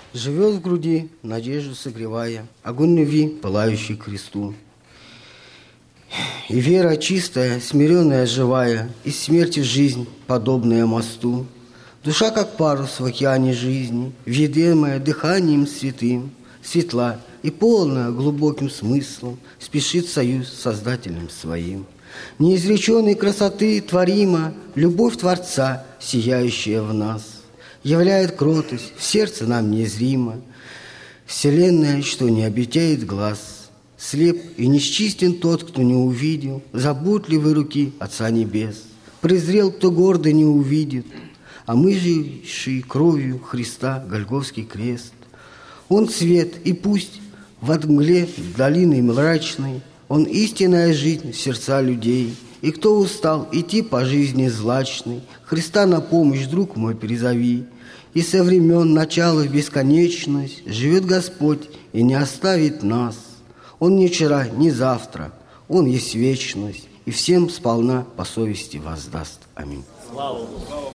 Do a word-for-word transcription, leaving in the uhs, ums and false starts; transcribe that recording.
Живет в груди, надежду согревая, огонь любви, пылающий к кресту. И вера чистая, смиренная, живая, из смерти в жизнь, подобная мосту. Душа, как парус в океане жизни, ведомая дыханием святым, светла и полная глубоким смыслом, спешит в союз с Создателем своим. Неизреченной красоты творима любовь Творца, сияющая в нас, являет кротость, в сердце нам незримо, вселенная, что не обетяет глаз. Слеп и несчистен тот, кто не увидел заботливой руки Отца Небес. Презрел, кто гордо не увидит, а омывший кровью Христа Голгофский крест. Он свет, и пусть в мгле долины мрачной Он истинная жизнь в сердца людей. И кто устал идти по жизни злачной, Христа на помощь, друг мой, призови. И со времен начала в бесконечность живет Господь и не оставит нас. Он не вчера, не завтра, Он есть вечность, и всем сполна по совести воздаст. Аминь. Слава Богу.